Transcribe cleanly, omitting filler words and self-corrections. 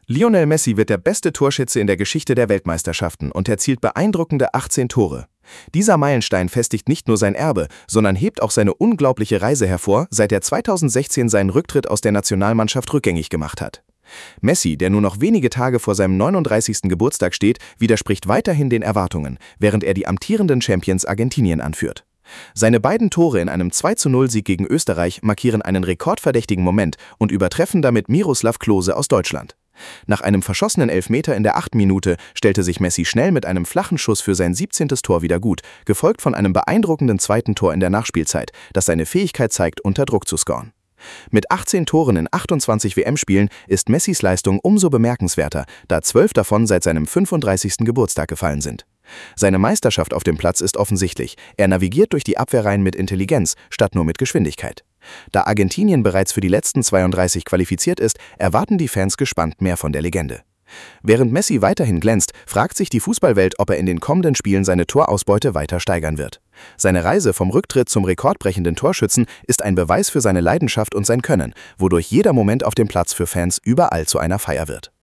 Lionel Messi wird der beste Torschütze in der Geschichte der Weltmeisterschaften und erzielt beeindruckende 18 Tore. Dieser Meilenstein festigt nicht nur sein Erbe, sondern hebt auch seine unglaubliche Reise hervor, seit er 2016 seinen Rücktritt aus der Nationalmannschaft rückgängig gemacht hat. Messi, der nur noch wenige Tage vor seinem 39. Geburtstag steht, widerspricht weiterhin den Erwartungen, während er die amtierenden Champions Argentinien anführt. Seine beiden Tore in einem 2:0-Sieg gegen Österreich markieren einen rekordverdächtigen Moment und übertreffen damit Miroslav Klose aus Deutschland. Nach einem verschossenen Elfmeter in der 8. Minute stellte sich Messi schnell mit einem flachen Schuss für sein 17. Tor wieder gut, gefolgt von einem beeindruckenden zweiten Tor in der Nachspielzeit, das seine Fähigkeit zeigt, unter Druck zu scoren. Mit 18 Toren in 28 WM-Spielen ist Messis Leistung umso bemerkenswerter, da 12 davon seit seinem 35. Geburtstag gefallen sind. Seine Meisterschaft auf dem Platz ist offensichtlich, er navigiert durch die Abwehrreihen mit Intelligenz, statt nur mit Geschwindigkeit. Da Argentinien bereits für die letzten 32 qualifiziert ist, erwarten die Fans gespannt mehr von der Legende. Während Messi weiterhin glänzt, fragt sich die Fußballwelt, ob er in den kommenden Spielen seine Torausbeute weiter steigern wird. Seine Reise vom Rücktritt zum rekordbrechenden Torschützen ist ein Beweis für seine Leidenschaft und sein Können, wodurch jeder Moment auf dem Platz für Fans überall zu einer Feier wird.